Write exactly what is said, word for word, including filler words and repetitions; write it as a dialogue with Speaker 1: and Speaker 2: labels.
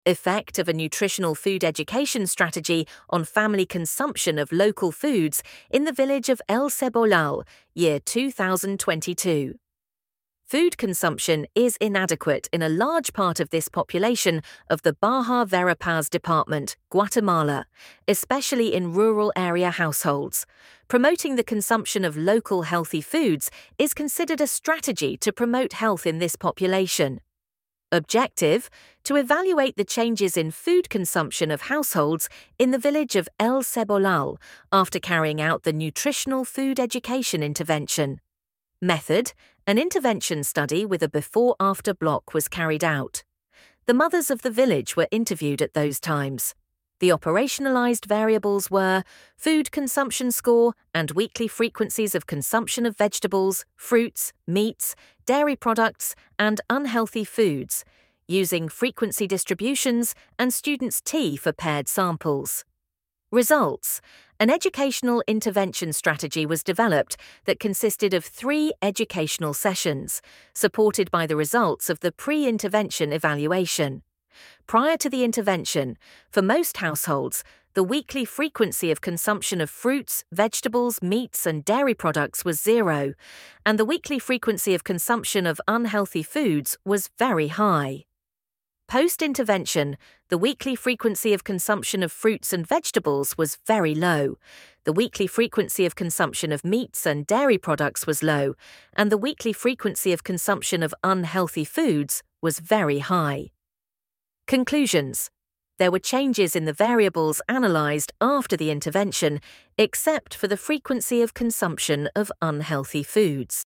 Speaker 1: Effect of a nutritional food education strategy on family consumption of local foods in the village of El Cebolal, year two thousand twenty-two. Food consumption is inadequate in a large part of this population of the Baja Verapaz department, Guatemala, especially in rural area households. Promoting the consumption of local healthy foods is considered a strategy to promote health in this population. Objective: to evaluate the changes in food consumption of households in the village of El Cebolal after carrying out the nutritional food education intervention. Method: an intervention study with a before-after block was carried out. The mothers of the village were interviewed at those times. The operationalized variables were food consumption score and weekly frequencies of consumption of vegetables, fruits, meats, dairy products, and unhealthy foods, using frequency distributions and students' T for paired samples. Results: an educational intervention strategy was developed that consisted of three educational sessions, supported by the results of the pre-intervention evaluation. Prior to the intervention, for most households, the weekly frequency of consumption of fruits, vegetables, meats, and dairy products was zero, and the weekly frequency of consumption of unhealthy foods was very high. Post-intervention, the weekly frequency of consumption of fruits and vegetables was very low, the weekly frequency of consumption of meats and dairy products was low, and the weekly frequency of consumption of unhealthy foods was very high. Conclusions: there were changes in the variables analysed after the intervention, except for the frequency of consumption of unhealthy foods.